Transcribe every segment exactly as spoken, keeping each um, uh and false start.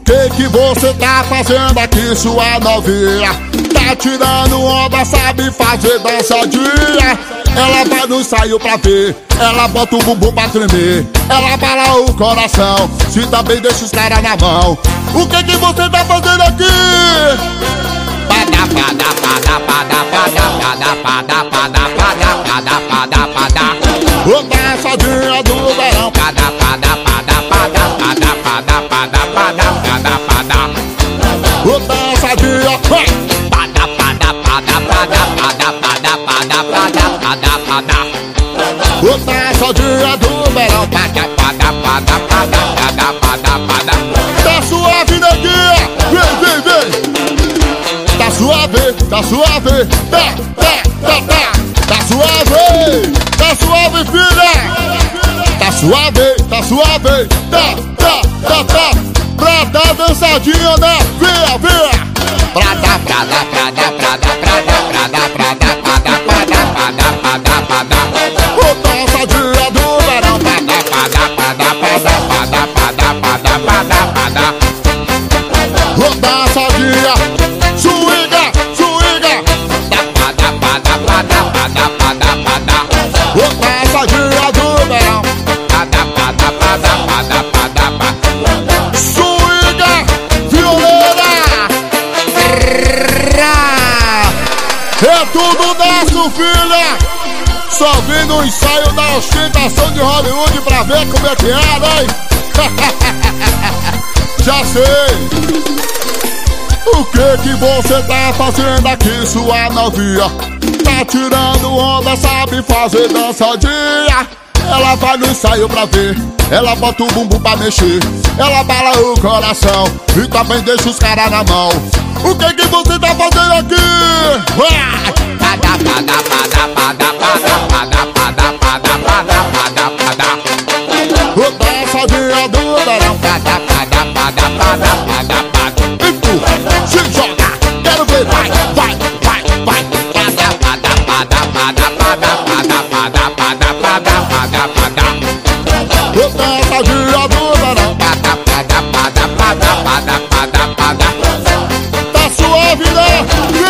que que você tá fazendo aqui, sua novinha? Tá tirando onda, sabe fazer dançadinha. Ela vai no ensaio pra ver, ela bota o bumbum pra tremer, ela bala o coração, se também deixa os caras na mão. O que que você tá fazendo aqui? Pada, pada, pada, pada, pada, pada, pada, pada, pada, pada, pada, pada. Ô dançadinha do verão. Pada, pada, pada, pada, pada, pada, pada, pada, pada, pada. Ô dançadinha. Pada, pada, pada, pada, pada, pada, pada, pada, pada, pada. Ô dançadinha do verão. Pada, pada, pada, pada, pada, pada, pada. Tá suave, neguinha. Vem, vem, vem. Tá suave, tá suave. Tá, tá, tá, tá. Tá suave, tá suave, filha. Tá suave, tá suave. Tá, tá, tá, tá. Pra dar dançadinha, né? Via, via. Prada, prada, prada, prada, prada, prada, prada, prada, prada, prada, prada, prada. Ô dançadinha do verão. Prada, prada, prada, prada, prada, prada, prada, prada, prada. Ô dançadinha. Swinga, swinga. Prada, prada, prada, prada, prada, prada. Ô dançadinha do verão. Prada, prada, prada, prada, prada, prada. Swinga, violeira. É tudo nosso, filha. Só vim no ensaio da ostentação de Hollywood pra ver como é que é, né? Já sei. O que que você tá fazendo aqui, sua novinha? Tá tirando onda, sabe fazer dançadinha. Ela vai no ensaio pra ver, ela bota o bumbum pra mexer, ela bala o coração e também deixa os caras na mão. O que que você tá fazendo aqui? Pada, pada, pada, pada, pada, pada, pada, pada, pada, pada, pada. O dançadinha do verão. Pada, pada, pada, pada, pada, pada. Empurra, se joga, quero ver, vai, vai, vai, vai. Pada, pada, pada, pada, pada, pada, pada, pada, pada, pada, pada. O dançadinha do verão. Pada, pada, pada, pada, pada, pada, pada. Tá suave, né?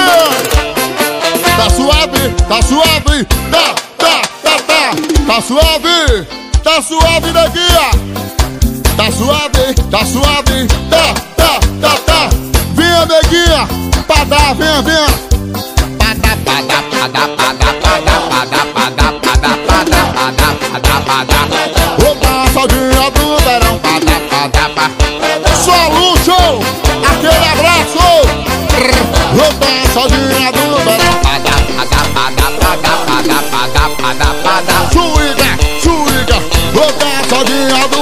Tá suave, tá suave. Tá, tá, tá, tá. Tá suave, tá suave, neguinha. Tá suave, tá suave. Tá, tá, tá, tá. Venha, neguinha. Pada, venha, venha. Pada, pada, pada, pada, pada, pada, pada, pada, pada, pada, pada, pada. O dançadinha do verão. Pada, pada, pada. Só luxo, aquele abraço. O dançadinha do verão. Pada, pada, pada, pada, pada, pada, pada, pada. Swinga, swinga. O dançadinha do